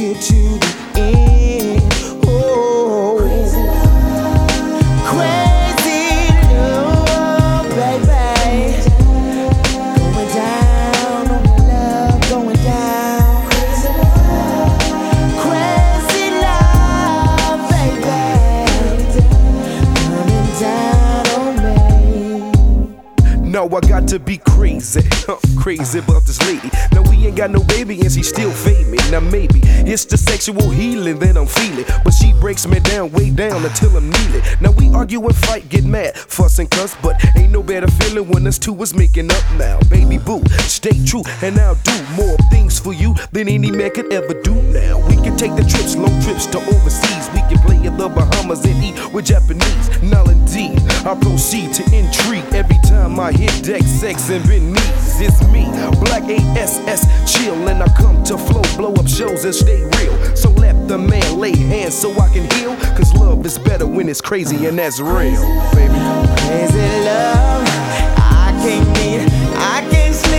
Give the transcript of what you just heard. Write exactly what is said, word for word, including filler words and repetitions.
get to the end. Oh, crazy love, crazy love, baby. Going down on the love, going down. Crazy love, crazy love, baby. Coming down on me. No, I got to be crazy, huh, crazy about this lady. Now we ain't got no baby and she still fade me. Now maybe it's the sexual healing that I'm feeling, but she breaks me down, way down until I'm kneeling. Now we argue and fight, get mad, fuss and cuss, but ain't no better feeling when us two is making up now. Baby boo, stay true and I'll do more things for you than any man could ever do now. We can take the trips, long trips to overseas. We can play in the Bahamas and eat with Japanese. Now indeed, I proceed to intrigue every time I hit deck, sex and beneath. It's me, Black A S S, chill, and I come to flow, blow up shows and stay real. So let the man lay hands so I can heal, cause love is better when it's crazy and that's real, baby. Crazy love, I can't need, I can't